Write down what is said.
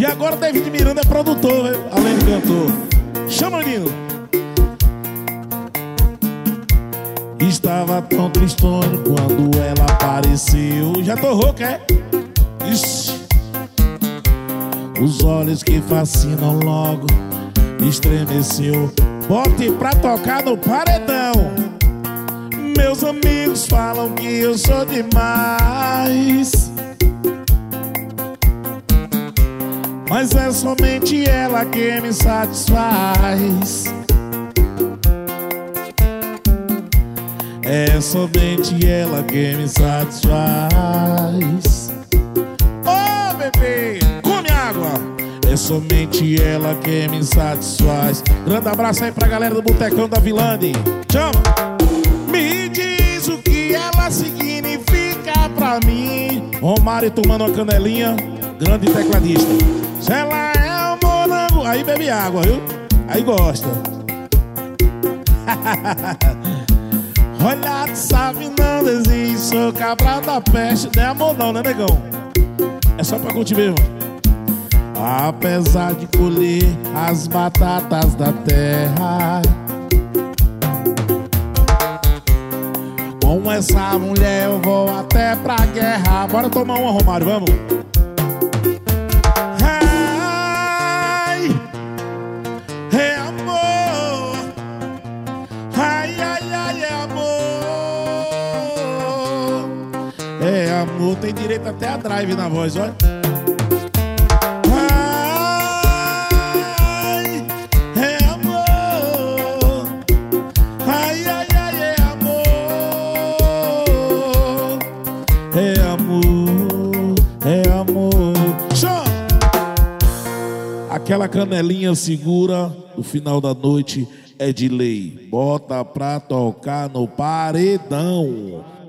E agora David Miranda é produtor, hein? Além de cantor. Chama, menino. Estava tão tristonho quando ela apareceu. Já tô rouco, é? Ixi. Os olhos que fascinam logo estremeceu. Bote pra tocar no paredão. Meus amigos falam que eu sou demais, mas é somente ela que me satisfaz. É somente ela que me satisfaz. Oh, bebê, come água. É somente ela que me satisfaz. Grande abraço aí pra galera do Botecão da Vilande. Chama! Me diz o que ela significa pra mim. Romário tomando uma canelinha. Grande tecladista. Se ela é um morango, aí bebe água, viu? Aí gosta. Olha, tu sabe não desiste. Sou cabra da peste. Não é amor não, né, negão? É só pra curtir mesmo. Apesar de colher as batatas da terra, com essa mulher eu vou até pra guerra. Bora tomar uma, Romário, vamos. Ai, é amor. Ai, ai, ai, é amor. É amor, tem direito até a drive na voz, olha. É amor, é amor. Show! Aquela canelinha segura, no final da noite é de lei. Bota pra tocar no paredão.